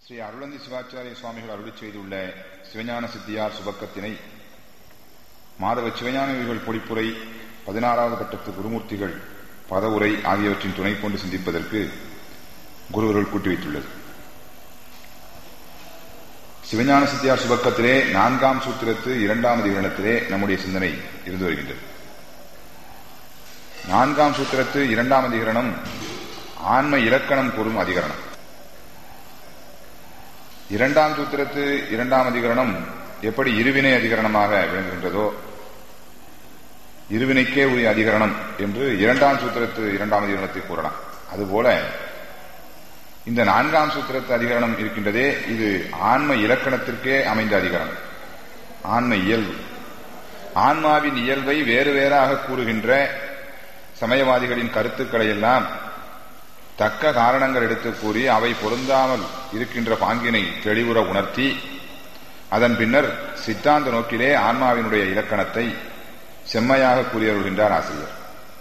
ஸ்ரீ அருளந்தி சிவாச்சாரிய சுவாமிகள் அருளி செய்துள்ள சிவஞான சித்தியார் சுபக்கத்தினை மாதவ சிவஞானிகள் பொழிப்புரை 16வது கட்டத்து குருமூர்த்திகள் பதவுரை ஆகியவற்றின் துணை கொண்டு சிந்திப்பதற்கு குருவர்கள் கூட்டி வைத்துள்ளது. சிவஞான சித்தியார் சுபக்கத்திலே 4ஆம் சூத்திரத்து 2வது விவரணத்திலே நம்முடைய சிந்தனை இருந்து வருகின்றது. 4ஆம் சூத்திரத்து 2வது அதிகரணம் ஆன்ம இலக்கணம் கூறும் அதிகரணம். 2ஆம் சூத்திரத்து 2வது அதிகரணம் எப்படி இருவினை அதிகரணமாக விளங்குகின்றதோ, இருவினைக்கே உரிய அதிகரணம் என்று 2ஆம் சூத்திரத்து 2வது அதிகரணத்தை கூறலாம். அதுபோல இந்த 4ஆம் சூத்திரத்து அதிகரணம் இருக்கின்றதே, இது ஆன்ம இலக்கணத்திற்கே அமைந்த அதிகரணம். ஆன்ம இயல்பு, ஆன்மாவின் இயல்பை வேறு வேறாக கூறுகின்ற சமயவாதிகளின் கருத்துக்களை எல்லாம் தக்க காரணங்கள் எடுத்து கூறி அவை பொருந்தாமல் இருக்கின்ற பாங்கினை தெளிவுற உணர்த்தி அதன் பின்னர் சித்தாந்த நோக்கிலே ஆன்மாவினுடைய இலக்கணத்தை செம்மையாக கூறியருகின்றார் ஆசிரியர்.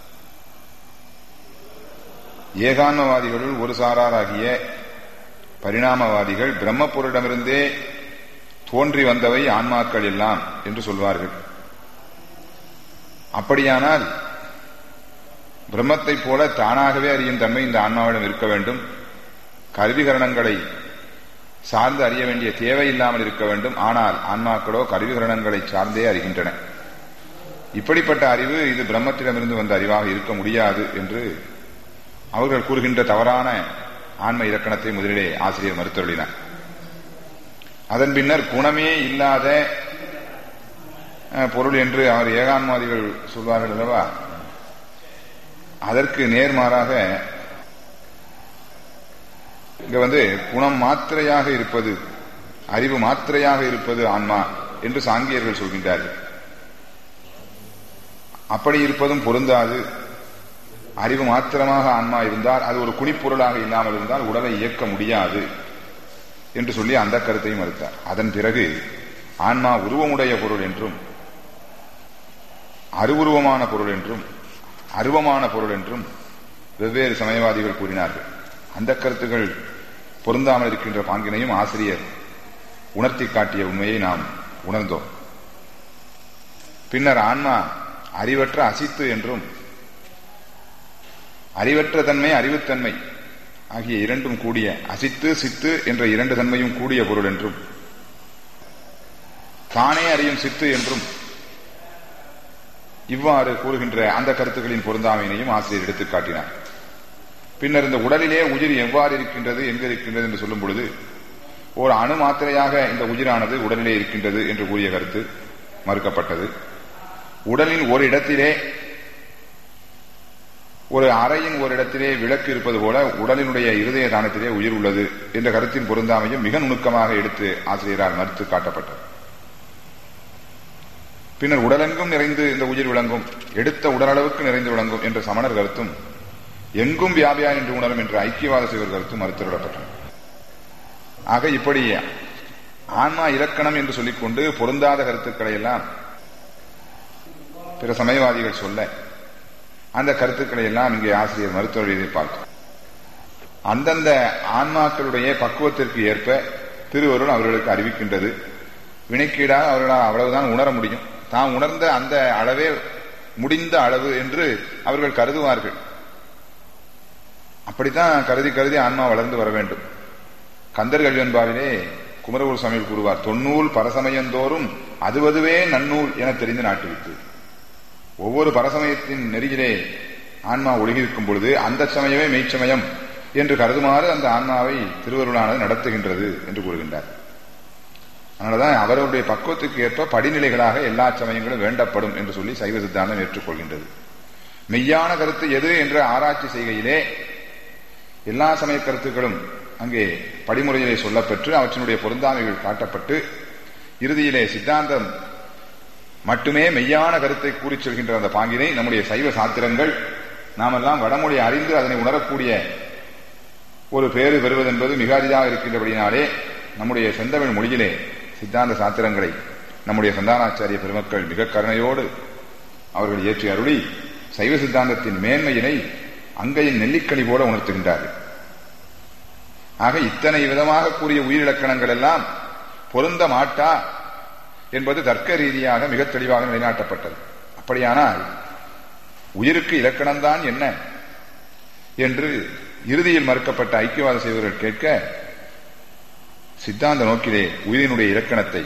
ஏகான்மவாதிகளுள் ஒரு சாராராகிய பரிணாமவாதிகள் பிரம்மப்பொருளிடமிருந்தே தோன்றி வந்தவை ஆன்மாக்கள் எல்லாம் என்று சொல்வார்கள். அப்படியானால் பிரம்மத்தைப் போல தானாகவே அறியும் தன்மை இந்த ஆன்மாவிடம் இருக்க வேண்டும், கருவிகரணங்களை சார்ந்து அறிய வேண்டிய தேவையில்லாமல் இருக்க வேண்டும். ஆனால் ஆன்மாக்களோ கருவிகரணங்களை சார்ந்தே அறிகின்றன. இப்படிப்பட்ட அறிவு இது பிரம்மத்திடமிருந்து வந்த அறிவாக இருக்க முடியாது என்று அவர்கள் கூறுகின்ற தவறான ஆன்ம இலக்கணத்தை முதலிலே ஆசிரியர் மறுத்தருளினார். அதன் பின்னர் குணமே இல்லாத பொருள் என்று அவர் ஏகான்மாதிகள் சொல்வார்கள் அல்லவா, அதற்கு நேர்மாறாக இங்க குணம் மாத்திரையாக இருப்பது, அறிவு மாத்திரையாக இருப்பது ஆன்மா என்று சாங்கியர்கள் சொல்கின்றார்கள். அப்படி இருப்பதும் பொருந்தாது. அறிவு மாத்திரமாக ஆன்மா இருந்தால் அது ஒரு குணிப்பொருளாக இல்லாமல் இருந்தால் உடலை இயக்க முடியாது என்று சொல்லி அந்த கருத்தையும் மறுத்தார். அதன் பிறகு ஆன்மா உருவமுடைய பொருள் என்றும் அருவுருவமான பொருள் என்றும் அருவமான பொருள் என்றும் வெவ்வேறு சமயவாதிகள் கூறினார்கள். அந்த கருத்துகள் பொருந்தாமல் இருக்கின்ற பாங்கினையும் ஆசிரியர் உணர்த்தி காட்டிய உண்மையை நாம் உணர்ந்தோம். பின்னர் ஆன்மா அறிவற்ற அசித்து என்றும் அறிவற்ற தன்மை அறிவுத்தன்மை ஆகிய இரண்டும் கூடிய அசித்து சித்து என்ற இரண்டு தன்மையும் கூடிய பொருள் என்றும் தானே அறியும் சித்து என்றும் இவ்வாறு கூறுகின்ற அந்த கருத்துக்களின் பொருந்தாமையினையும் ஆசிரியர் எடுத்துக் காட்டினார். பின்னர் இந்த உடலிலே உயிர் எவ்வாறு இருக்கின்றது, எங்கு இருக்கின்றது என்று சொல்லும் பொழுது ஒரு அணு மாத்திரையாக இந்த உயிரானது உடலிலே இருக்கின்றது என்று கூறிய கருத்து மறுக்கப்பட்டது. உடலின் ஒரு இடத்திலே, ஒரு அறையின் ஒரு இடத்திலே விளக்கு இருப்பது போல உடலினுடைய இருதய தானத்திலே உயிர் உள்ளது என்ற கருத்தின் பொருந்தாமையும் மிக நுணுக்கமாக எடுத்து ஆசிரியரால் மறுத்து காட்டப்பட்டது. பின்னர் உடலெங்கும் நிறைந்து இந்த உயிர் விளங்கும், எடுத்த உடலளவுக்கு நிறைந்து விளங்கும் என்ற சமணர் கருத்தும் எங்கும் வியாபியா என்று உணரும் என்ற ஐக்கியவாத சிவர் கருத்தும் மறுத்துவிடப்பட்டன. ஆக இப்படி ஆன்மா இலக்கணம் என்று சொல்லிக்கொண்டு பொருந்தாத கருத்துக்களை எல்லாம் பிற சமயவாதிகள் சொல்ல அந்த கருத்துக்களை எல்லாம் இங்கே ஆசிரியர் மருத்துவத்தை பார்த்தோம். அந்தந்த ஆன்மாக்களுடைய பக்குவத்திற்கு ஏற்ப திருவருள் அவர்களுக்கு அறிவிக்கின்றது. வினைக்கீடாக அவர்களால் அவ்வளவுதான் உணர முடியும். தாம் உணர்ந்த அந்த அளவே முடிந்த அளவு என்று அவர்கள் கருதுவார்கள். அப்படித்தான் கருதி கருதி ஆன்மா வளர்ந்து வர வேண்டும். கந்தர் கல்வெண்பாவிலே குமரகுரு சுவாமிகள் கூறுவார், தொன்னூல் பரசமயந்தோறும் அதுவதுவே நன்னூல் என தெரிந்து நாட்டுவித்து. ஒவ்வொரு பரசமயத்தின் நெறியிலே ஆன்மா ஒழுகியிருக்கும் பொழுது அந்த சமயமே மெய்ச்சமயம் என்று கருதுமாறு அந்த ஆன்மாவை திருவருளானது நடத்துகின்றது என்று கூறுகின்றார். அதனாலதான் அவர்களுடைய பக்குவத்துக்கு ஏற்ப படிநிலைகளாக எல்லா சமயங்களும் வேண்டப்படும் என்று சொல்லி சைவ சித்தாந்தம் ஏற்றுக்கொள்கின்றது. மெய்யான கருத்து எது என்ற ஆராய்ச்சி செய்கையிலே எல்லா சமய கருத்துக்களும் அங்கே படிமுறையிலே சொல்லப்பெற்று அவற்றினுடைய பொருந்தாமைகள் காட்டப்பட்டு இறுதியிலே சித்தாந்தம் மட்டுமே மெய்யான கருத்தை கூறிச் செல்கின்ற அந்த பாங்கினை நம்முடைய சைவ சாத்திரங்கள் நாமெல்லாம் வடமொழி அறிந்து அதனை உணரக்கூடிய ஒரு பேறு பெறுவதென்பது மிக அரிதாக இருக்கின்றபடினாலே நம்முடைய செந்தமிழ் மொழியிலே சித்தாந்த சாத்திரங்களை நம்முடைய சந்தானாச்சாரிய பெருமக்கள் மிக கருணையோடு அவர்கள் ஏற்றி அருளி சைவ சித்தாந்தத்தின் மேன்மையினை அங்கையின் நெல்லிக்கனி போல உணர்த்துகின்றார்கள். ஆக இத்தனை விதமாக கூறிய உயிரிலக்கணங்கள் எல்லாம் பொருந்த மாட்டா என்பது தர்க்க ரீதியாக மிக தெளிவாக நிலைநாட்டப்பட்டது. அப்படியானால் உயிருக்கு இலக்கணம்தான் என்ன என்று இறுதியில் மறுக்கப்பட்ட ஐக்கியவாத செய்வர்கள் கேட்க, சித்தாந்த நோக்கிலே உயிரினுடைய இலக்கணத்தை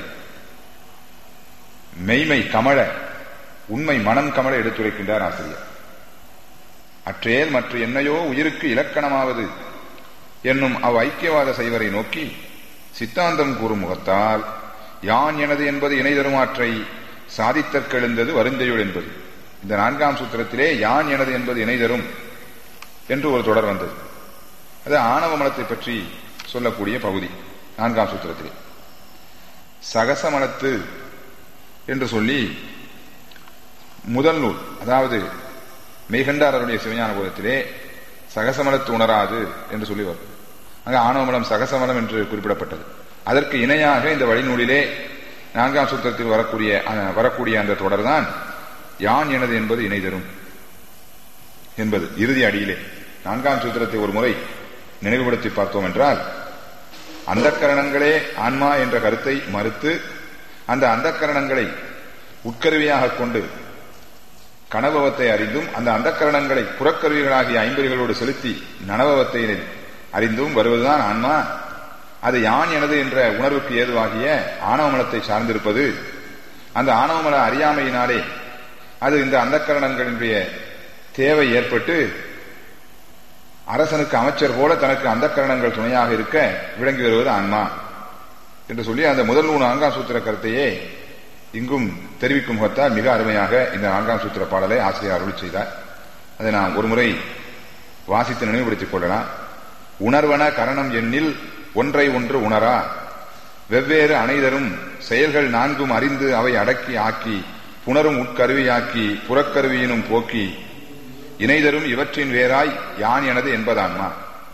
மெய்மை கமழ, உண்மை மனம் கமழ எடுத்துரைக்கின்றார் ஆசிரியர். அற்றேல் மற்ற என்னையோ உயிருக்கு இலக்கணமாவது என்னும் அவ் ஐக்கியவாத செய்வரை நோக்கி சித்தாந்தம் கூறும் முகத்தால் யான் எனது என்பது இணை தருமாற்றை சாதித்தற்கெழுந்தது வருந்தையுள் என்பது. இந்த 4ஆம் சூத்திரத்திலே யான் எனது என்பது இணை தரும் என்று ஒரு தொடர் வந்தது. அது ஆணவ மலத்தை பற்றி சொல்லக்கூடிய பகுதி. 4ஆம் சூத்திரத்திலே சகசமலத்து என்று சொல்லி முதல் நூல், அதாவது மெய்கண்டாரருடைய சிவஞான போதத்திலே சகசமலத்து உணராது என்று சொல்லி வரும். அங்கே ஆணவமலம் சகசமலம் என்று குறிப்பிடப்பட்டது. அதற்கு இணையாக இந்த வழிநூலிலே 4ஆம் சூத்திரத்தில் வரக்கூடிய அந்த தொடர்தான் யான் எனது என்பது இணை தரும் என்பது. இறுதி அடியிலே 4ஆம் சூத்திரத்தை ஒரு முறை நினைவுபடுத்தி பார்த்தோம் என்றால், அந்தக்கரணங்களே ஆன்மா என்ற கருத்தை மறுத்து அந்த அந்தக்கரணங்களை உட்கருவியாக கொண்டு கனபவத்தை அறிந்தும் அந்த அந்தக்கரணங்களை புறக்கருவிகளாகிய ஐம்பொறிகளோடு செலுத்தி நனபவத்தை அறிந்தும் வருவதுதான் ஆன்மா. அது யான் எனது என்ற உணர்வுக்கு ஏதுவாகிய ஆணவமலத்தை சார்ந்திருப்பது. அந்த ஆணவமல அறியாமையினாலே அது இந்த அந்தக்கரணங்களுடைய தேவை ஏற்பட்டு அரசனுக்கு அமைச்சர் போல தனக்கு அந்தக்கரணங்கள் துணையாக இருக்க விளங்கி வருவது ஆன்மா என்று சொல்லி அந்த முதல் 4ஆம் சூத்திர கருத்தையே இங்கும் தெரிவிக்கும் முகத்தால் மிக அருமையாக இந்த 4ஆம் சூத்திர பாடலை ஆசிரியர் அருள் செய்தார். அதை நாம் ஒரு முறை வாசித்து நினைவுபடுத்திக் கொள்ளலாம். உணர்வன கரணம் எண்ணில் ஒன்றை ஒன்று உணரா, வெவ்வேறு அனைதரும் செயல்கள் 4 அறிந்து அவை அடக்கி ஆக்கி புணரும் உட்கருவியாக்கி புறக்கருவியினும் போக்கி இணைதரும் இவற்றின் வேறாய் யான் எனது என்பதான்மா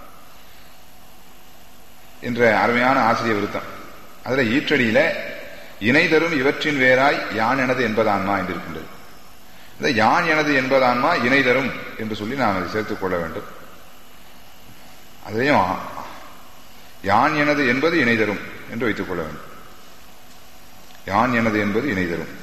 என்ற அருமையான ஆசிரிய விருத்தம். அதுல ஈற்றடியில இணைதரும் இவற்றின் வேறாய் யான் எனது என்பதான்மா என்று இருக்கின்றது. யான் எனது என்பதான்மா இணைதரும் என்று சொல்லி நாம் அதை சேர்த்துக் கொள்ள வேண்டும். அதையும் யான் எனது என்பது இணைதரும் என்று வைத்துக் கொள்ள வேண்டும். யான் எனது என்பது இணைதரும்.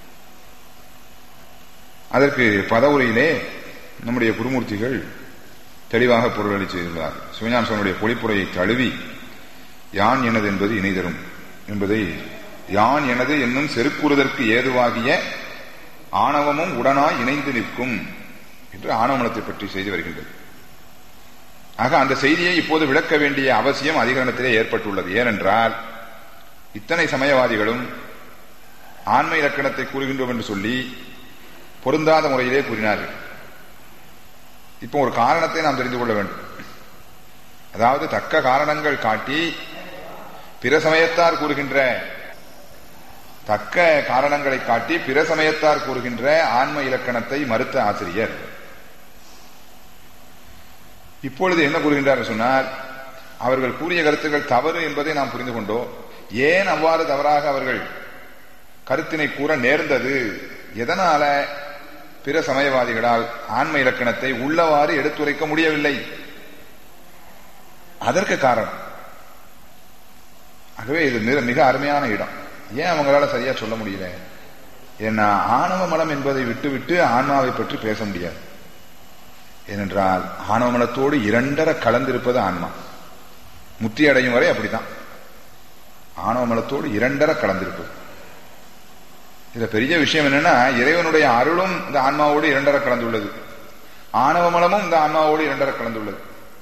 அதற்கு பதவுரையிலே நம்முடைய குருமூர்த்திகள் தெளிவாக பொருளளி செய்துள்ளார். சிவஞான சுவாமியுடைய பொழிப்புரையை தழுவி யான் எனது என்பது இணைதரும் என்பதை யான் எனது என்னும் செருக்குறுதற்கு ஏதுவாகிய ஆணவமும் உடனாய் இணைந்து நிற்கும் என்று ஆணவமலத்தை பற்றி செய்து வருகின்றது. ஆக அந்த செய்தியை இப்போது விளக்க வேண்டிய அவசியம் அதிகரணத்திலே ஏற்பட்டுள்ளது. ஏனென்றால் இத்தனை சமயவாதிகளும் ஆன்ம இலக்கணத்தை கூறுகின்றோம் என்று சொல்லி பொருந்தாத முறையிலே கூறினார்கள். இப்போ ஒரு காரணத்தை நாம் தெரிந்து கொள்ள வேண்டும். அதாவது தக்க காரணங்கள் காட்டி பிற சமயத்தார் கூறுகின்ற தக்க காரணங்களை காட்டி பிற சமயத்தார் கூறுகின்ற ஆன்ம இலக்கணத்தை மறுத்த ஆசிரியர் இப்பொழுது என்ன கூறுகின்றார் சொன்னால், அவர்கள் கூறிய கருத்துக்கள் தவறு என்பதை நாம் புரிந்து கொண்டோம். ஏன் அவ்வாறு தவறாக அவர்கள் கருத்தினை கூற நேர்ந்தது, எதனால பிற சமயவாதிகளால் ஆன்ம இலக்கணத்தை உள்ளவாறு எடுத்துரைக்க முடியவில்லை, அதற்கு காரணம். ஆகவே இது மிக அருமையான இடம். ஏன் அவங்களால சரியா சொல்ல முடியல? ஏன்னா ஆணவ மலம் என்பதை விட்டுவிட்டு ஆன்மாவை பற்றி பேச முடியாது. ஏனென்றால் ஆணவ மலத்தோடு இரண்டர கலந்திருப்பது ஆன்மா. முத்தி அடையும் வரை அப்படித்தான். ஆணவ மலத்தோடு இரண்டர கலந்திருப்பது. இதுல பெரிய விஷயம் என்னன்னா, இறைவனுடைய அருளும் இந்த ஆன்மாவோடு இரண்டர கலந்துள்ளது, ஆணவ மலமும் இந்த ஆன்மாவோடு இரண்டர கலந்துள்ளது.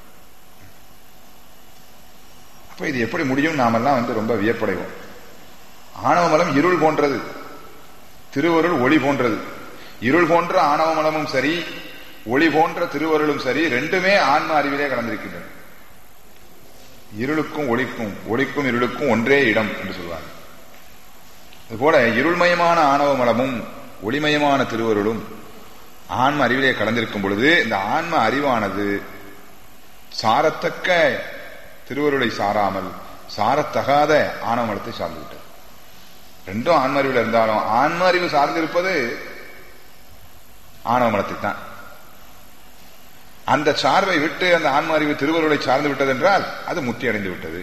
அப்ப இது எப்படி முடியும்? நாமெல்லாம் ரொம்ப வியப்படைவோம். ஆணவ மலம் இருள் போன்றது, திருவருள் ஒளி போன்றது. இருள் போன்ற ஆணவ மலமும் சரி, ஒளி போன்ற திருவருளும் சரி, ரெண்டுமே ஆன்ம அறிவிலே கலந்திருக்கின்றன. இருளுக்கும் ஒளிக்கும், ஒளிக்கும் இருளுக்கும் ஒன்றே இடம் என்று சொல்வாங்க. அதுபோல இருள்மயமான ஆணவ மலமும் ஒளிமயமான திருவருளும் ஆன்ம அறிவிலே கலந்திருக்கும் பொழுது இந்த ஆன்ம அறிவானது சாரத்தக்க திருவருளை சாராமல் சாரத்தகாத ஆணவ மலத்தை சார்ந்துவிட்டது. ரெண்டும் ஆன்ம அறிவில் இருந்தாலும் ஆன்ம அறிவு சார்ந்திருப்பது ஆணவ மலத்தை தான். அந்த சார்பை விட்டு அந்த ஆன்ம அறிவு திருவருளை சார்ந்து விட்டது என்றால் அது முத்தி அடைந்து விட்டது.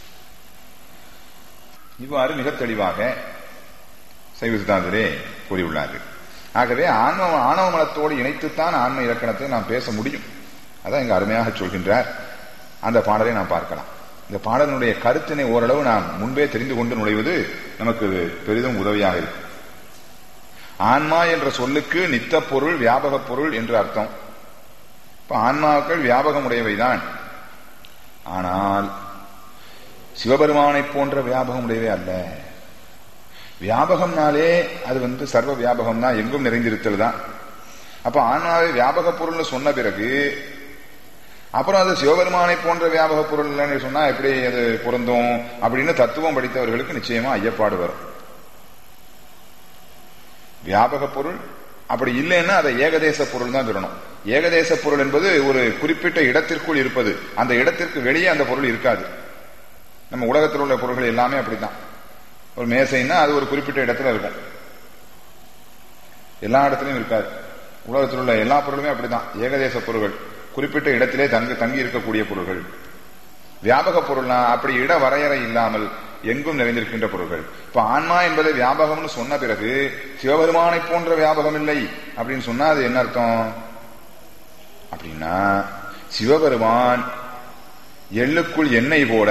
இவ்வாறு மிக தெளிவாக சைவ சித்தாந்தரே கூறியுள்ளார்கள். ஆகவே ஆணவ மலத்தோடு இணைத்துத்தான் ஆன்ம இலக்கணத்தை நாம் பேச முடியும். அதான் இங்கு அருமையாக சொல்கின்றார். அந்த பாடலை நாம் பார்க்கலாம். இந்த பாடலினுடைய கருத்தினை ஓரளவு நாம் முன்பே தெரிந்து கொண்டு நுழைவது நமக்கு பெரிதும் உதவியாக இருக்கும். ஆன்மா என்ற சொல்லுக்கு நித்த பொருள், வியாபக பொருள் என்று அர்த்தம். இப்ப ஆன்மாக்கள் வியாபகம் உடையவைதான். ஆனால் சிவபெருமானை போன்ற வியாபகம் உடையவை அல்ல. வியாபகம்னாலே அது சர்வ வியாபகம் தான், எங்கும் நிறைந்திருத்தல் தான். அப்ப ஆன்மாவை வியாபக பொருள்னு சொன்ன பிறகு அப்புறம் அது சிவபெருமானை போன்ற வியாபக பொருள் இல்லைன்னு சொன்னா எப்படி அது பொருந்தும் அப்படின்னு தத்துவம் படித்தவர்களுக்கு நிச்சயமா ஐயப்பாடு வரும். வியாபக பொருள் அப்படி இல்லைன்னா அதை ஏகதேச பொருள் தான் சொல்லணும். ஏகதேச பொருள் என்பது ஒரு குறிப்பிட்ட இடத்திற்குள் இருப்பது, அந்த இடத்திற்கு வெளியே அந்த பொருள் இருக்காது. நம்ம உலகத்தில் உள்ள பொருள்கள் எல்லாமே அப்படித்தான். ஒரு மேசைன்னா அது ஒரு குறிப்பிட்ட இடத்துல இருக்கும், எல்லா இடத்துலயும் இருக்காது. உலகத்தில் உள்ள எல்லா பொருளுமே அப்படித்தான். ஏகதேச பொருள்கள் குறிப்பிட்ட இடத்திலே தங்கி இருக்கக்கூடிய பொருள்கள். வியாபக பொருள்னா அப்படி இட வரையறை இல்லாமல் எங்கும் நிறைந்திருக்கின்ற பொருள்கள். இப்ப ஆன்மா என்பதை வியாபகம்னு சொன்ன பிறகு சிவபெருமானை போன்ற வியாபகம் இல்லை அப்படின்னு சொன்னா அது என்ன அர்த்தம் அப்படின்னா, சிவபெருமான் எள்ளுக்குள் எண்ணெய் போல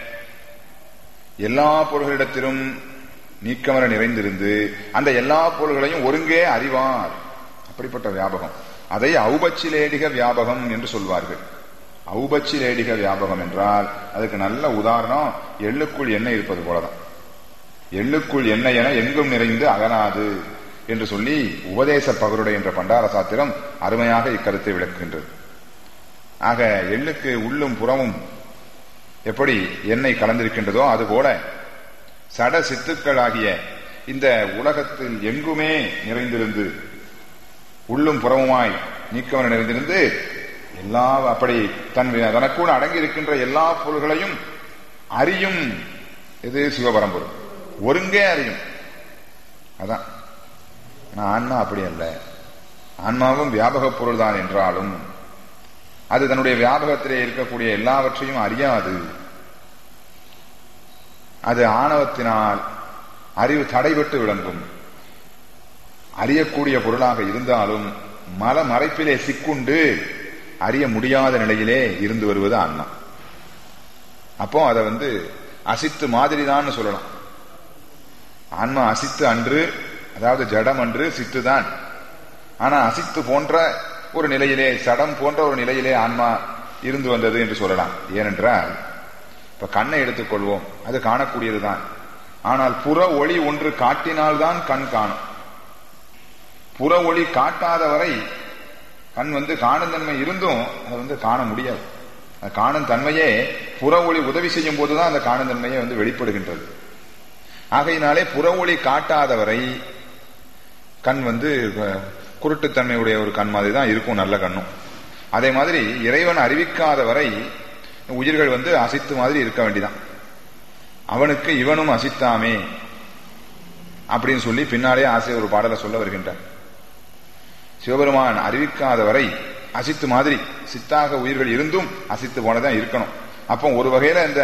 எல்லா பொருள்களிடத்திலும் நீக்கமர நிறைந்திருந்து அந்த எல்லா பொருள்களையும் ஒருங்கே அறிவார். அப்படிப்பட்ட வியாபகம். அதை ஔபச்சிலேடிக வியாபகம் என்று சொல்வார்கள். ஔபச்சிலேடிக வியாபகம் என்றால் அதுக்கு நல்ல உதாரணம் எள்ளுக்குள் எண்ணெய் இருப்பது போலதான். எள்ளுக்குள் எண்ணெய் என எங்கும் நிறைந்து அகலாது என்று சொல்லி உபதேச பகருடை என்ற பண்டார சாத்திரம் அருமையாக இக்கருத்தை விளக்குகின்றது. ஆக எள்ளுக்கு உள்ளும் புறமும் எப்படி எண்ணெய் கலந்திருக்கின்றதோ அதுபோல சட சித்துக்கள் ஆகிய இந்த உலகத்தில் எங்குமே நிறைந்திருந்து உள்ளும் புறமுமாய் நீக்கவன நிறைந்திருந்து எல்லா அப்படி தனக்கூட அடங்கி இருக்கின்ற எல்லா பொருள்களையும் அறியும். இது சிவபரம்பொருள் ஒருங்கே அறியும். அதான் ஆன்மா அப்படி அல்ல. ஆன்மாவும் வியாபக பொருள் தான் என்றாலும் அது தன்னுடைய வியாபகத்திலே இருக்கக்கூடிய எல்லாவற்றையும் அறியாது. அது ஆணவத்தினால் அறிவு தடைபட்டு விளங்கும். அறியக்கூடிய பொருளாக இருந்தாலும் மல மறைப்பிலே சிக்குண்டு அறிய முடியாத நிலையிலே இருந்து வருவது ஆன்மா. அப்போ அதை அசித்து மாதிரி தான் சொல்லலாம். ஆன்மா அசித்து அன்று, அதாவது ஜடம் அன்று சித்து தான். ஆனா அசித்து போன்ற ஒரு நிலையிலே, சடம் போன்ற ஒரு நிலையிலே ஆன்மா இருந்து வந்தது என்று சொல்லலாம். ஏனென்றால் இப்ப கண்ணை எடுத்துக்கொள்வோம், அது காணக்கூடியதுதான். ஆனால் புற ஒளி ஒன்று காட்டினால்தான் கண் காணும். புற ஒளி காட்டாத வரை கண் காணும் தன்மை இருந்தும் அதை காண முடியாது. அந்த காணும் தன்மையே புற ஒளி உதவி செய்யும் போதுதான் அந்த காணும் தன்மையை வெளிப்படுகின்றது. ஆகையினாலே புற ஒளி காட்டாத வரை கண் குருட்டுத்தன்மையுடைய ஒரு கண் மாதிரி தான் இருக்கும், நல்ல கண்ணும். அதே மாதிரி இறைவன் அறிவிக்காத வரை உயிர்கள் அசித்து மாதிரி இருக்க வேண்டிதான். அவனுக்கு இவனும் அசித்தாமே அப்படின்னு சொல்லி பின்னாலே ஆசிரியர் ஒரு பாடலை சொல்ல வருகின்றார். சிவபெருமான் அறிவிக்காத வரை அசித்து மாதிரி சித்தாக உயிர்கள் இருந்தும் அசித்து போனதான் இருக்கணும். அப்போ ஒரு வகையில இந்த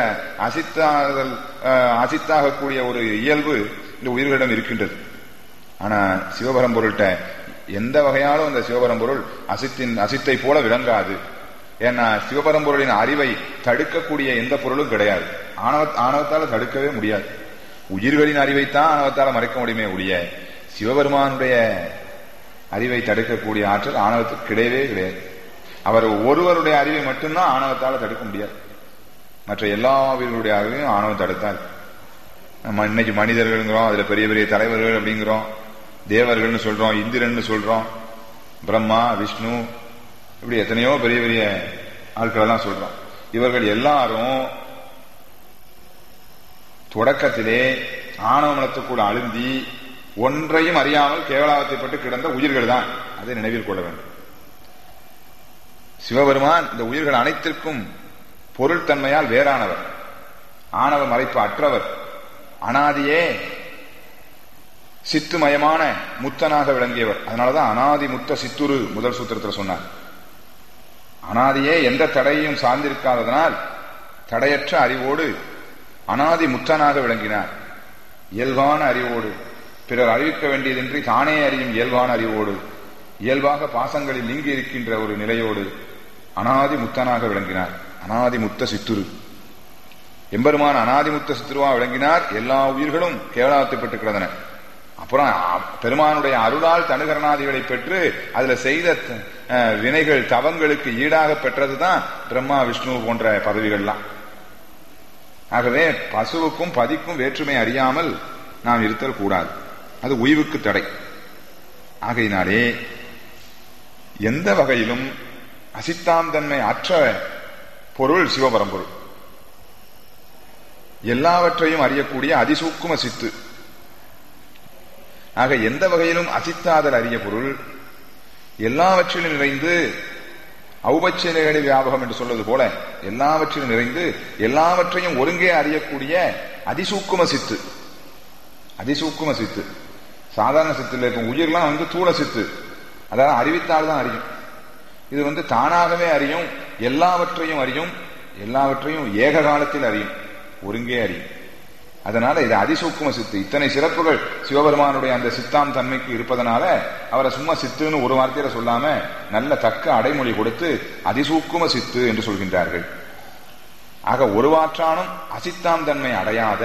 அசித்தாக கூடிய ஒரு இயல்பு இந்த உயிர்களிடம் இருக்கின்றது. ஆனா சிவபரம்பொருள்கிட்ட எந்த வகையாலும் அந்த சிவபரம்பொருள் அசித்தை போல விளங்காது. ஏன்னா சிவபரம்பொருளின் அறிவை தடுக்கக்கூடிய எந்த பொருளும் கிடையாது. ஆணவத்தால தடுக்கவே முடியாது. உயிர்களின் அறிவைத்தான் ஆணவத்தால மறைக்க முடியுமே ஒழிய சிவபெருமானுடைய அறிவை தடுக்கக்கூடிய ஆற்றல் ஆணவத்துக்கு கிடையவே கிடையாது. அவர் ஒருவருடைய அறிவை மட்டும்தான் ஆணவத்தால தடுக்க முடியாது. மற்ற எல்லா உயிர்களுடைய அறிவையும் ஆணவம் தடுத்தால். நம்ம இன்னைக்கு மனிதர்கள்ங்கிறோம், அதுல பெரிய பெரிய தலைவர்கள் அப்படிங்கிறோம், தேவர்கள்னு சொல்றோம், இந்திரன் சொல்றோம், பிரம்மா விஷ்ணு இப்படி எத்தனையோ பெரிய பெரிய ஆட்கள் எல்லாம் சொல்றோம். இவர்கள் எல்லாரும் தொடக்கத்திலே ஆணவ மலத்துக்குள்ள அழுந்தி ஒன்றையும் அறியாமல் கேவலாவத்தைப்பட்டு கிடந்த உயிர்கள் தான். அதை நினைவில் கொள்ள வேண்டும். சிவபெருமான் இந்த உயிர்கள் அனைத்திற்கும் பொருள் தன்மையால் வேறானவர், ஆணவ மறைப்பு அற்றவர், அனாதியே சித்துமயமான முத்தனாக விளங்கியவர். அதனாலதான் அனாதி முத்த சித்துரு முதல் சூத்திரத்தில் சொன்னார். அனாதியே எந்த தடையையும் சார்ந்திருக்காததனால் தடையற்ற அறிவோடு அனாதி முத்தனாக விளங்கினார். இயல்பான அறிவோடு, பிறர் அறிவிக்க வேண்டியதின்றி தானே அறியும் இயல்பான அறிவோடு, இயல்பாக பாசங்களில் நீங்கி இருக்கின்ற ஒரு நிலையோடு அனாதி முத்தனாக விளங்கினார். அனாதி முத்த சித்துரு எம்பெருமான் அனாதி முத்த சித்துருவா விளங்கினார். எல்லா உயிர்களும் கேவலாவத்தைப்பட்டு கிடந்தன. அப்புறம் பெருமானுடைய அருளால் தனுகரணாதிகளை பெற்று அதுல செய்த வினைகள் தவங்களுக்கு ஈடாக பெற்றதுதான் பிரம்மா விஷ்ணு போன்ற பதவிகள்லாம். ஆகவே பசுவுக்கும் பதிக்கும் வேற்றுமை அறியாமல் நாம் இருத்தல் கூடாது. அது உய்வுக்கு தடை. ஆகையினாலே எந்த வகையிலும் அசித்தாந்தன்மை அற்ற பொருள் சிவபரம்பொருள். எல்லாவற்றையும் அறியக்கூடிய அதிசூக்கும சித்து. ஆக எந்த வகையிலும் அசித்தாதல் அறிய பொருள் எல்லாவற்றிலும் நிறைந்து ஔபச்சேயடி வியாபகம் என்று சொல்வது போல எல்லாவற்றிலும் நிறைந்து எல்லாவற்றையும் ஒருங்கே அறியக்கூடிய அதிசூக்கும சித்து. அதிசூக்கும சித்து சாதாரண சித்துல இருக்கும் உயிர்லாம் தூள சித்து, அதாவது அறிவித்தால்தான் அறியும். இது தானாகவே அறியும், எல்லாவற்றையும் அறியும், எல்லாவற்றையும் ஏக காலத்தில் அறியும், ஒருங்கே அறியும். அதனால இது அதிசூக்கும சித்து. இத்தனை சிறப்புகள் சிவபெருமானுடைய அந்த சித்தாம் தன்மைக்கு இருப்பதனால அவரை சும்மா சித்துன்னு ஒரு வார்த்தையில சொல்லாம நல்ல தக்க அடைமொழி கொடுத்து அதிசூக்கும சித்து என்று சொல்கின்றார்கள். ஆக ஒருவாற்றானும் அசித்தாம் தன்மை அடையாத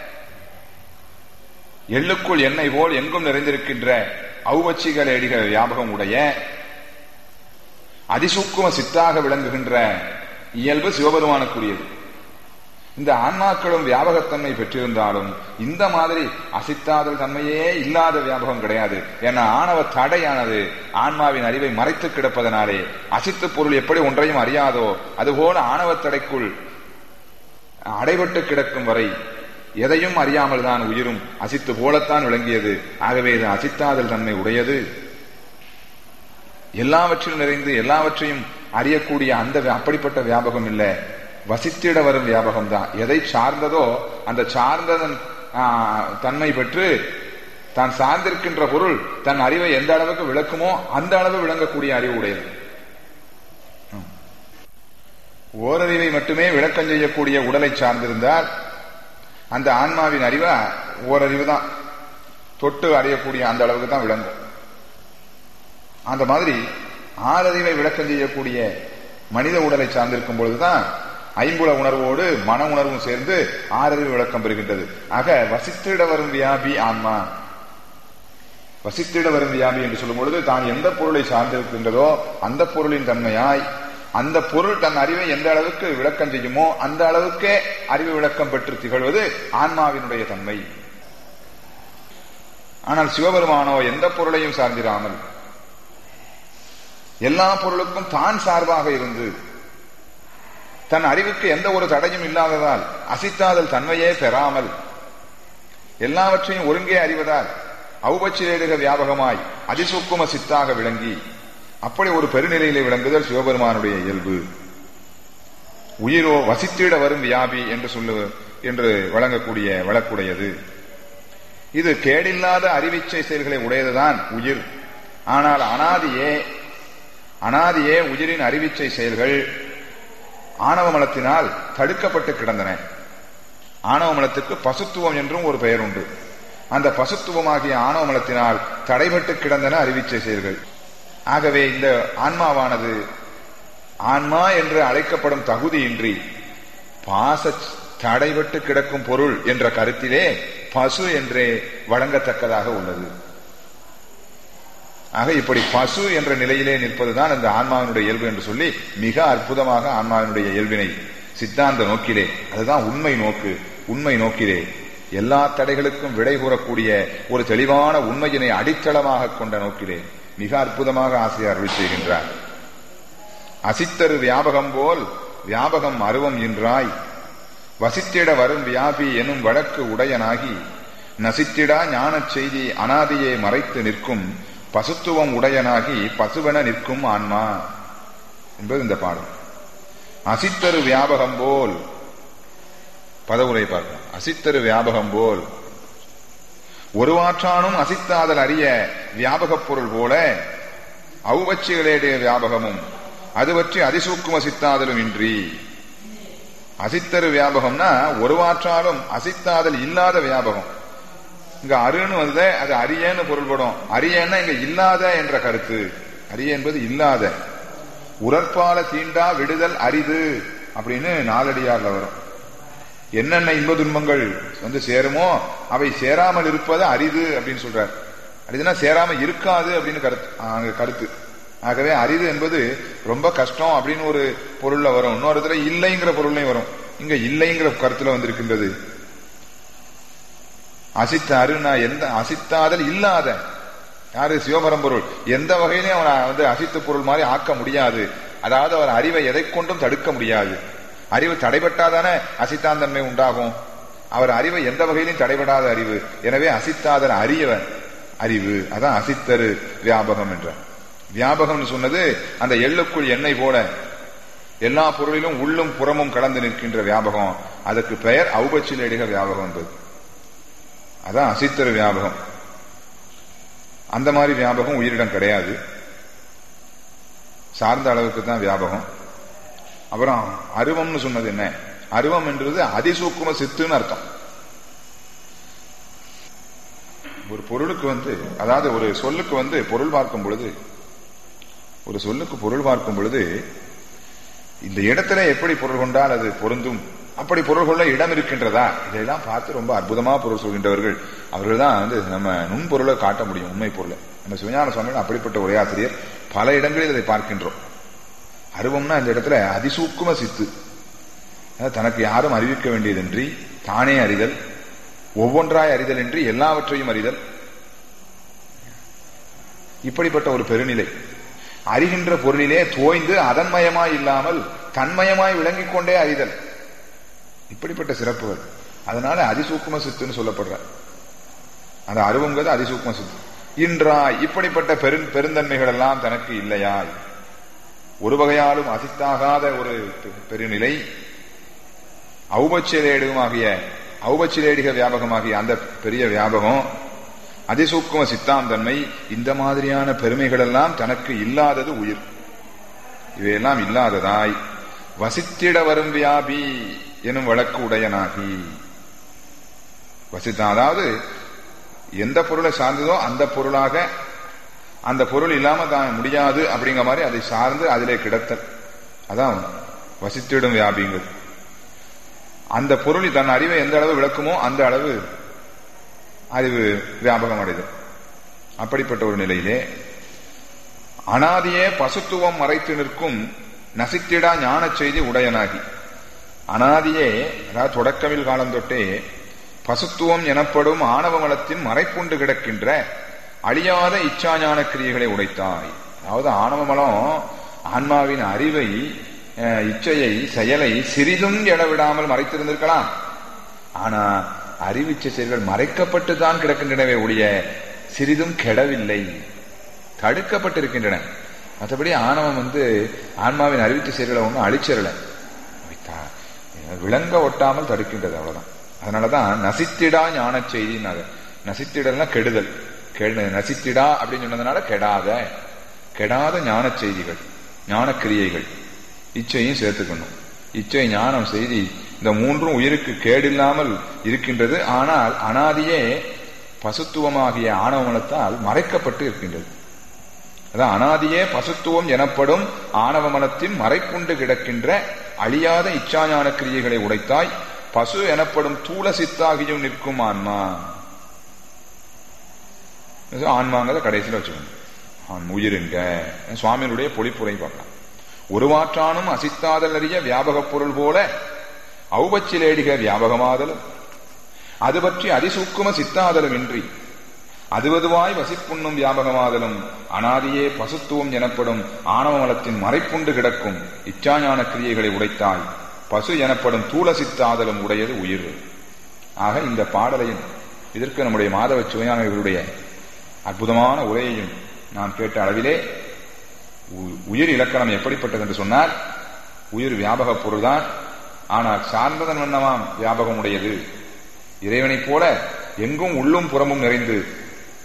எள்ளுக்குள் எண்ணெய் போல் எங்கும் நிறைந்திருக்கின்ற ஔவச்சிகள் எடிக வியாபகம் உடைய அதிசூக்கும சித்தாக விளங்குகின்ற இயல்பு சிவபெருமானுக்குரியது. இந்த ஆன்மாக்களும் வியாபகத்தன்மை பெற்றிருந்தாலும் இந்த மாதிரி அசித்தாதல் தன்மையே இல்லாத வியாபகம் கிடையாது. ஏன்னா ஆணவ தடையானது ஆன்மாவின் அறிவை மறைத்து கிடப்பதனாலே அசித்து பொருள் எப்படி ஒன்றையும் அறியாதோ அதுபோல ஆணவ தடைக்குள் அடைபட்டு கிடக்கும் வரை எதையும் அறியாமல் தான் உயிரும் அசித்து போலத்தான் விளங்கியது. ஆகவே இது அசித்தாதல் தன்மை உடையது. எல்லாவற்றிலும் நிறைந்து எல்லாவற்றையும் அறியக்கூடிய அந்த அப்படிப்பட்ட வியாபகம் இல்லை, வசித்திட வரும் வியாபகம் தான். எதை சார்ந்ததோ அந்த சார்ந்ததன் தன்மை பெற்று தான் சார்ந்திருக்கின்ற பொருள் தன் அறிவை எந்த அளவுக்கு விளக்குமோ அந்த அளவு விளங்கக்கூடிய அறிவு உடையது. ஓரறிவை மட்டுமே விளக்கம் செய்யக்கூடிய உடலை சார்ந்திருந்தால் அந்த ஆன்மாவின் அறிவை ஓரறிவு தான் தொட்டு அறியக்கூடிய அந்த அளவுக்கு தான் விளங்கும். அந்த மாதிரி ஆறறிவை விளக்கம் செய்யக்கூடிய மனித உடலை சார்ந்திருக்கும் பொழுதுதான் ஐம்புல உணர்வோடு மன உணர்வும் சேர்ந்து ஆறறிவு விளக்கம் பெறுகின்றது. ஆக வசித்திட வரும் வியாபி ஆன்மா. வசித்திட வரும் வியாபி என்று சொல்லும் பொழுது தான் எந்த பொருளை சார்ந்திருக்கின்றதோ அந்த பொருளின் தன்மையாய் அந்த பொருள் தன் அறிவை எந்த அளவுக்கு விளக்கம் செய்யுமோ அந்த அளவுக்கே அறிவு விளக்கம் பெற்று திகழ்வது ஆன்மாவினுடைய தன்மை. ஆனால் சிவபெருமானோ எந்த பொருளையும் சார்ந்திராமல் எல்லா பொருளுக்கும் தான் சார்பாக இருந்து தன் அறிவுக்கு எந்த ஒரு தடையும் இல்லாததால் அசித்தாதல் தன்மையே பெறாமல் எல்லாவற்றையும் ஒருங்கே அறிவதால் ஔபச்சேயக வியாபகமாய் அதிசூக்கும சித்தாக விளங்கி அப்படி ஒரு பெருநிலையிலே விளங்குதல் சிவபெருமானுடைய இயல்பு. உயிரோ வசித்திட வரும் வியாபி என்று வழங்கக்கூடிய வழக்குடையது. இது கேடில்லாத அறிவிச்சை செயல்களை உடையதுதான் உயிர். ஆனால் அனாதியே உயிரின் அறிவிச்சை செயல்கள் ஆணவ மலத்தினால் தடுக்கப்பட்டு கிடந்தன. ஆணவ மலத்துக்கு பசுத்துவம் என்றும் ஒரு பெயர் உண்டு. அந்த பசுத்துவமாகிய ஆணவ மலத்தினால் தடைபட்டு கிடந்தன அறிவிச்சை செயல்கள். ஆகவே இந்த ஆன்மாவானது ஆன்மா என்று அழைக்கப்படும் தகுதியின்றி பாச தடைபட்டு கிடக்கும் பொருள் என்ற கருத்திலே பசு என்றே வழங்கத்தக்கதாக உள்ளது. ஆக இப்படி பசு என்ற நிலையிலே நிற்பதுதான் இந்த ஆன்மாவினுடைய இயல்பு என்று சொல்லி மிக அற்புதமாக ஆன்மாவினுடைய இயல்பினை சித்தாந்த நோக்கிலே, அதுதான் உண்மை நோக்கிலே எல்லா தடைகளுக்கும் விடை கூறக்கூடிய ஒரு தெளிவான உண்மையினை அடித்தளமாக கொண்ட நோக்கிலே மிக அற்புதமாக ஆசிரியர் அருள் செய்கின்றார். அசித்தரு வியாபகம் போல் வியாபகம் அருவம் இன்றாய் வசித்திட வரும் வியாபி எனும் வழக்கு உடையனாகி நசித்திடா ஞானச் செய்தி அனாதியை மறைத்து நிற்கும் பசுத்துவம் உடையனாகி பசுவென நிற்கும் ஆன்மா என்பது இந்த பாடல். அசித்தரு வியாபகம் போல் பதவுரை பார்க்கலாம். அசித்தரு வியாபகம் போல் ஒருவாற்றானும் அசித்தாதல் அறிய வியாபகப் பொருள் போல ஔவச்சிகளுடைய வியாபகமும் அது பற்றி அதிசூக்கும சித்தாதலும் இன்றி. அசித்தரு வியாபகம்னா ஒருவாற்றாலும் அசித்தாதல் இல்லாத வியாபகம். இங்க அருன்னு வந்து அது அரியன்னு பொருள்படும். அரியன்னா இங்க இல்லாத என்ற கருத்து. அரிய என்பது இல்லாத. உரற்பால தீண்டா விடுதல் அரிது அப்படின்னு நாலடியார்ல வரும். என்னென்ன இன்ப துன்பங்கள் வந்து சேருமோ அவை சேராமல் இருப்பது அரிது அப்படின்னு சொல்றார். அரிதுனா சேராம இருக்காது அப்படின்னு கருத்து. ஆகவே அரிது என்பது ரொம்ப கஷ்டம் அப்படின்னு ஒரு பொருள்ல வரும். இன்னொரு இடத்துல இல்லைங்கிற பொருள்லையும் வரும். இங்க இல்லைங்கிற கருத்துல வந்திருக்கின்றது. அசித்த அருணா எந்த அசித்தாதல் இல்லாத யாரு சிவபரம்பொருள் எந்த வகையிலையும் அவனை வந்து அசித்த பொருள் மாதிரி ஆக்க முடியாது. அதாவது அவர் அறிவை எதை கொண்டும் தடுக்க முடியாது. அறிவு தடைபட்டாதானே அசித்தாந்தன்மை உண்டாகும். அவர் அறிவை எந்த வகையிலும் தடைபடாத அறிவு. எனவே அசித்தாதன் அறியவன் அறிவு. அதான் அசித்தரு வியாபகம் என்ற. வியாபகம் சொன்னது அந்த எள்ளுக்குள் எண்ணெய் போல எல்லா பொருளிலும் உள்ளும் புறமும் கலந்து நிற்கின்ற வியாபகம். அதற்கு பெயர் ஔபச்சிலேடிக வியாபகம் என்பது. அதான் அசித்தரு வியாபகம். அந்த மாதிரி வியாபகம் உயிரிடம் கிடையாது. சார்ந்த அளவுக்கு தான் வியாபகம். அப்புறம் அருவம்னு சொன்னது என்ன? அருவம் என்றது அதிசூக்கும சித்துன்னு அர்த்தம். ஒரு பொருளுக்கு வந்து அதாவது ஒரு சொல்லுக்கு வந்து பொருள் பார்க்கும் பொழுது ஒரு சொல்லுக்கு பொருள் பார்க்கும் பொழுது இந்த இடத்துல எப்படி பொருள் கொண்டால் அது பொருந்தும், அப்படி பொருள் கொள்ள இடம் இருக்கின்றதா, இதையெல்லாம் பார்த்து ரொம்ப அற்புதமா பொருள் சொல்கின்றவர்கள் அவர்கள் தான் வந்து நம்ம நுண்பொருளை காட்ட முடியும். உண்மை பொருளை நம்ம சிவஞான சுவாமிகள் அப்படிப்பட்ட உரையாசிரியர் பல இடங்களில் இதை பார்க்கின்றோம். அருவம்னா இந்த இடத்துல அதிசூக்கும சித்து, தனக்கு யாரும் அறிவிக்க வேண்டியதின்றி தானே அறிதல், ஒவ்வொன்றாய் அறிதல் என்று எல்லாவற்றையும் அறிதல். இப்படிப்பட்ட ஒரு பெருநிலை. அறிகின்ற பொருளிலே தோய்ந்து அதன்மயமாய் இல்லாமல் தன்மயமாய் விளங்கிக் கொண்டே அறிதல். இப்படிப்பட்ட சிறப்புகள். அதனால அதிசூக்கும சித்துன்னு சொல்லப்படுற அந்த அருவங்கிறது அதிசூக்கும சித்து. இன்றாய் இப்படிப்பட்ட பெருந்தன்மைகள் எல்லாம் தனக்கு இல்லையாய். ஒரு வகையாலும் அசித்தாகாத ஒரு பெருநிலை ஔபச்சிலேடிக வியாபகமாகிய அந்த பெரிய வியாபகம் அதிசூக்கும சித்தாந்தன்மை. இந்த மாதிரியான பெருமைகள் எல்லாம் தனக்கு இல்லாதது உயிர். இவையெல்லாம் இல்லாததாய் வசித்திட வரும் வியாபி எனும் வழக்கு உடையனாகி வசித்தான். அதாவது எந்த பொருளை சார்ந்ததோ அந்த பொருளாக, அந்த பொருள் இல்லாம தான் முடியாது அப்படிங்கிற மாதிரி அதை சார்ந்து அதிலே கிடத்தல். அதான் வசித்திடும் வியாபிங்கிறது. அந்த பொருள் தன் அறிவை எந்த அளவு விளக்குமோ அந்த அளவு அறிவு வியாபகம் அடைதல். அப்படிப்பட்ட ஒரு நிலையிலே அனாதியே பசுத்துவம் மறைத்து நிற்கும் நசித்திடா ஞான செய்தி உடையனாகி, அனாதியே அதாவது தொடக்கவில் காலம் தொட்டே பசுத்துவம் எனப்படும் ஆணவ மலத்தின் மறைப்புண்டு கிடக்கின்ற அழியாத இச்சாஞான கிரியைகளை உடைத்தாய். அதாவது ஆணவ மலம் ஆன்மாவின் அறிவை, இச்சையை, செயலை சிறிதும் எடவிடாமல் மறைத்திருந்திருக்கலாம். ஆனா அறிவிச்சை செயல்கள் மறைக்கப்பட்டு தான் கிடக்கின்றனவே ஒழிய சிறிதும் கெடவில்லை, தடுக்கப்பட்டிருக்கின்றன. மற்றபடி ஆணவம் வந்து ஆன்மாவின் அறிவிச்சை செயல்களை ஒன்றும் அழிச்சிடல, விளங்க ஒட்டாமல் தடுக்கின்றது, அவ்வளவுதான். அதனாலதான் நசித்திடா ஞான செய்தினாங்க. நசித்திடல்னா கெடுதல். நசித்திடா அப்படின்னு சொன்னதுனால கெடாத ஞான செய்திகள், ஞான கிரியைகள், இச்சையும் சேர்த்துக்கணும். இச்சை, ஞானம், செய்தி இந்த மூன்றும் உயிருக்கு கேடில்லாமல் இருக்கின்றது. ஆனால் அனாதியே பசுத்துவமாகிய ஆணவமலத்தால் மறைக்கப்பட்டு இருக்கின்றது. அதான் அனாதியே பசுத்துவம் எனப்படும் ஆணவமலத்தின் மறைப்புண்டு கிடக்கின்ற அழியாத இச்சாஞான கிரியைகளை உடைத்தாய் பசு எனப்படும் தூள சித்தாகியும் நிற்கும் ஆன்மா. ஆன்மாங்கிறத கடைசியில் வச்சுக்கணும். உயிருங்க சுவாமியினுடைய பொழிப்புரை பார்க்கலாம். ஒருவாற்றானும் அசித்தாதல் அறிய வியாபக பொருள் போல ஔபச்சிலேடிக வியாபகமாதலும் அது பற்றி அதிசூக்கும சித்தாதலும் இன்றி அதுவதுவாய் வசிப்புண்ணும் வியாபகமாதலும் அனாதியே பசுத்துவம் எனப்படும் ஆணவ மலத்தின் மறைப்புண்டு கிடக்கும் இச்சாஞான கிரியைகளை உடைத்தாய் பசு எனப்படும் தூள சித்தாதலும் உடையது உயிர். ஆக இந்த பாடலையும் இதற்கு நம்முடைய மாதவ சிவஞானிகளுடைய அற்புதமான உரையையும் நாம் கேட்ட அளவிலே உயிர் இலக்கணம் எப்படிப்பட்டது என்று சொன்னால், உயிர் வியாபக பொருள்தான். ஆனால் சார்ந்ததன் வண்ணமாம் வியாபகம் உடையது. இறைவனைப் போல எங்கும் உள்ளும் புறமும் நிறைந்து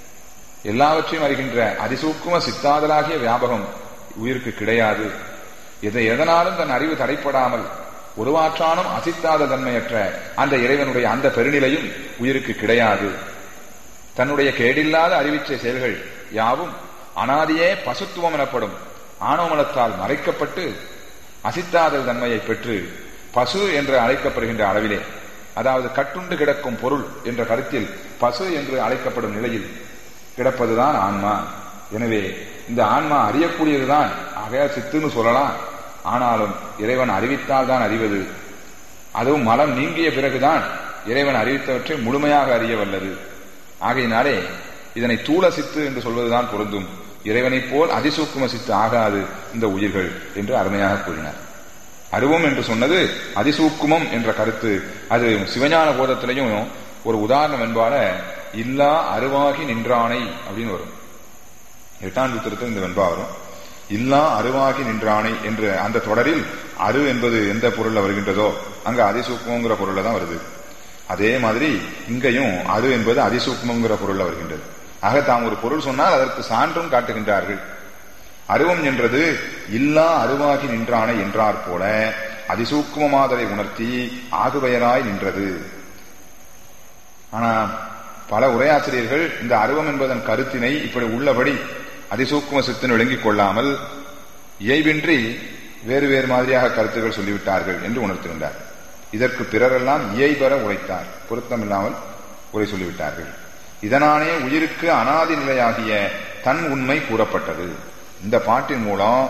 எல்லாவற்றையும் அறிகின்ற அதிசூக்கும சித்தாதலாகிய வியாபகம் உயிருக்கு கிடையாது. எதனாலும் தன் அறிவு தடைப்படாமல் ஒருவாற்றானும் அசித்தாத தன்மையற்ற அந்த இறைவனுடைய அந்த பெருநிலையும் உயிருக்கு கிடையாது. தன்னுடைய கேடில்லாத அறிவிச்சை செயல்கள் யாவும் அனாதியே பசுத்துவம் எனப்படும் ஆணவமலத்தால் மறைக்கப்பட்டு அசித்தாதல் தன்மையை பெற்று பசு என்று அழைக்கப்படுகின்ற அளவிலே, அதாவது கட்டுண்டு கிடக்கும் பொருள் என்ற கருத்தில் பசு என்று அழைக்கப்படும் நிலையில் கிடப்பதுதான் ஆன்மா. எனவே இந்த ஆன்மா அறியக்கூடியதுதான், ஆகையா சித்துன்னு சொல்லலாம். ஆனாலும் இறைவன் அறிவித்தால் தான் அறிவது. அதுவும் மலம் நீங்கிய பிறகுதான் இறைவன் அறிவித்தவற்றை முழுமையாக அறிய வல்லது. ஆகையினாலே இதனை தூள சித்து என்று சொல்வதுதான் பொருந்தும். இறைவனைப் போல் அதிசூக்கும சித்து ஆகாது இந்த உயிர்கள் என்று அருமையாக கூறினார். அருவம் என்று சொன்னது அதிசூக்குமம் என்ற கருத்து. அது சிவஞான போதத்திலையும் ஒரு உதாரணம் என்பால இல்லா அருவாகி நின்றானை அப்படின்னு வரும். 8ஆம் சூத்திரத்தில் இந்த வெண்பா வரும். இல்லா அருவாகி நின்றானை என்று அந்த தொடரில் அரு என்பது எந்த பொருள்ல வருகின்றதோ அங்க அதிசூக்குமங்கிற பொருள்ல தான் வருது. அதே மாதிரி இங்கேயும் அது என்பது அதிசூக்குமங்கிற பொருள்ல வருகின்றது. ஆக தாம் ஒரு பொருள் சொன்னால் அதற்கு சான்றும் காட்டுகின்றார்கள். அருவம் என்றது இல்லா அருவாகி நின்றானை என்றார் போல அதிசூக்குமமாதலை உணர்த்தி ஆகுபெயராய் நின்றது. ஆனா பல உரையாசிரியர்கள் இந்த அருவம் என்பதன் கருத்தினை இப்படி உள்ளபடி அதிசூக்கும சித்தின் விளங்கிக் கொள்ளாமல் இயைபின்றி வேறு வேறு மாதிரியாக கருத்துக்கள் சொல்லிவிட்டார்கள் என்று உணர்த்துகின்றார். இதற்கு பிறரெல்லாம் இயைபெற உரைத்தார், பொருத்தமில்லாமல் உரை சொல்லிவிட்டார்கள். இதனானே உயிருக்கு அனாதி நிலையாகிய தன் உண்மை கூறப்பட்டது. இந்த பாட்டின் மூலம்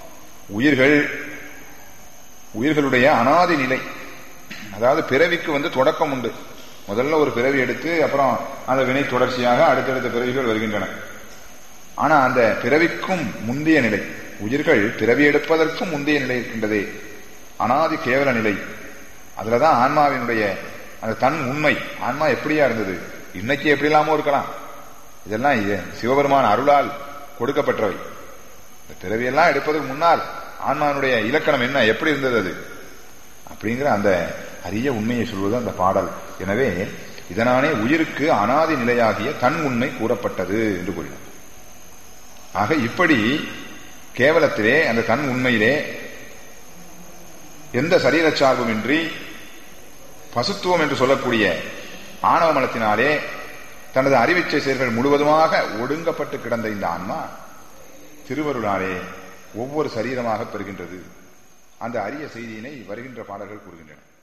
உயிர்களுடைய அனாதி நிலை, அதாவது பிறவிக்கு தொடக்கம் உண்டு. முதல்ல ஒரு பிறவி எடுத்து அப்புறம் அந்த வினை தொடர்ச்சியாக அடுத்தடுத்த பிறவிகள் வருகின்றன. ஆனா அந்த பிறவிக்கும் முந்தைய நிலை, உயிர்கள் பிறவி எடுப்பதற்கும் முந்தைய நிலை இருக்கின்றதே அனாதி கேவல நிலை. அதுலதான் ஆன்மாவினுடைய அந்த தன் உண்மை. ஆன்மா எப்படியா இருந்தது, இன்னைக்கு எப்படி இல்லாமோ இருக்கலாம். இதெல்லாம் சிவபெருமான் அருளால் கொடுக்கப்பட்டவை. இந்த பிறவியெல்லாம் எடுப்பதற்கு முன்னால் ஆன்மாவினுடைய இலக்கணம் என்ன, எப்படி இருந்தது அது அப்படிங்கிற அந்த அரிய உண்மையை சொல்வது அந்த பாடல். எனவே இதனாலே உயிருக்கு அனாதி நிலையாகிய தன் உண்மை கூறப்பட்டது என்று கூறினார். ஆக இப்படி கேவலத்திலே அந்த தன் உண்மையிலே எந்த சரீர சார்புமின்றி பசுத்துவம் என்று சொல்லக்கூடிய ஆணவ மலத்தினாலே தனது அறிவிச்சை செயல்கள் முழுவதுமாக ஒடுங்கப்பட்டு கிடந்த இந்த ஆன்மா திருவருளாலே ஒவ்வொரு சரீரமாக பெறுகின்றது. அந்த அரிய செய்தியினை வருகின்ற பாடல்கள் கூறுகின்றன.